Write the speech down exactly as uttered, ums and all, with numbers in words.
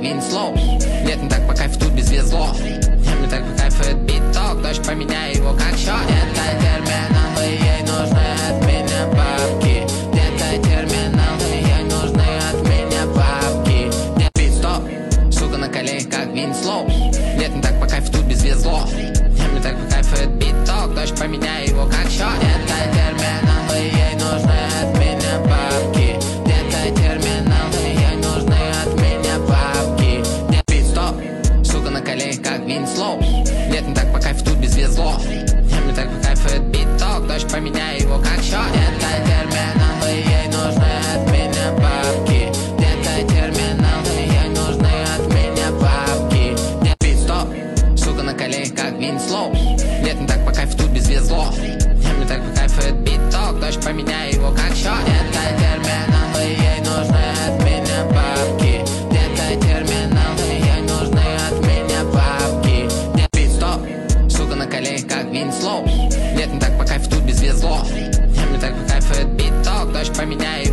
Винслоу. Летом так по кайфу, тут без везло. Мне так по кайфу этот биток, дождь, поменяй его как счет. Это терминалы, ей нужны от меня бабки. Это терминалы, ей нужны от меня бабки. Нет, бит-стоп, сука на коленях как Винслоу. Летом так по кайфу, тут без везло. Мне так по кайфу этот биток, дождь, поменяй его как счет. Это терминалы, ей нужны от меня бабки. Это терминалы, ей нужны от меня бабки. Нет, бит-стоп, сука на коленях как Винслоу. Летом так по кайфу, тут без везло. Мне так по кайфу этот биток, дождь, поменяй его как счет. Это терминалы, ей нужны от меня бабки. Это терминалы, ей нужны от меня бабки. Нет, бит-стоп, сука на коленях как Винслоу. Летом так по кайфу, тут без везло. Мне так по кайфу этот биток, дождь, поменяй его как счет. Это терминалы, ей нужны от меня бабки. Это терминалы, ей нужны от меня бабки. Нет, бит-стоп, сука на коленях как Винслоу. Летом так по кайфу, тут без везло. Мне так по кайфу этот биток, дождь, поменяй